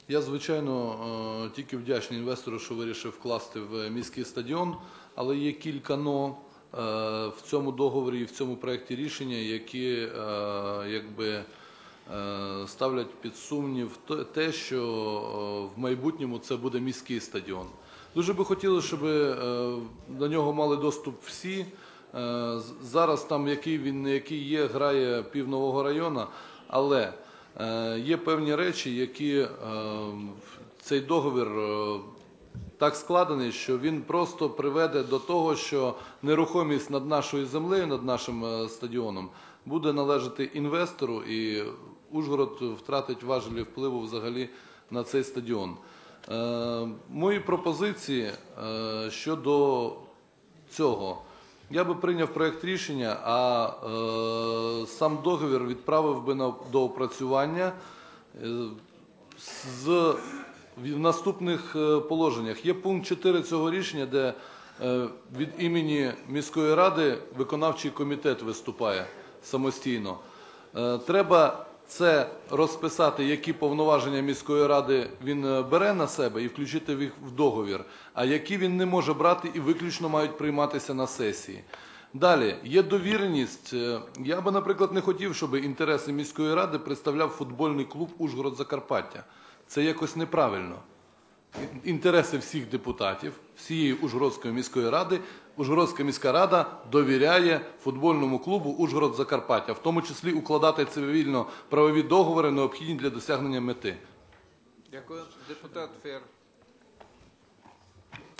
Я, звичайно, тільки вдячний інвестору, що вирішив вкласти в міський стадіон, але є кілька «но» в цьому договорі і в цьому проєкті рішення, які ставлять під сумнів те, що в майбутньому це буде міський стадіон. Дуже би хотілося, щоб до нього мали доступ всі. Зараз там, який він, не який є, грає пів Нового району, але є певні речі, які цей договір так складений, що він просто приведе до того, що нерухомість над нашою землею, над нашим стадіоном буде належати інвестору, і Ужгород втратить важелі впливу взагалі на цей стадіон. Мої пропозиції щодо цього. Я би прийняв проєкт рішення, а сам договір відправив би на доопрацювання в наступних положеннях. Є пункт 4 цього рішення, де від імені міської ради виконавчий комітет виступає самостійно. Треба це розписати, які повноваження міської ради він бере на себе і включити їх в договір, а які він не може брати і виключно мають прийматися на сесії. Далі, є довіреність. Я би, наприклад, не хотів, щоб інтереси міської ради представляв футбольний клуб «Ужгород-Закарпаття». Це якось неправильно. Інтереси всіх депутатів, всієї Ужгородської міської ради, Ужгородська міська рада довіряє футбольному клубу «Ужгород-Закарпаття», в тому числі укладати цивільно-правові договори, необхідні для досягнення мети. Дякую. Депутат Фер.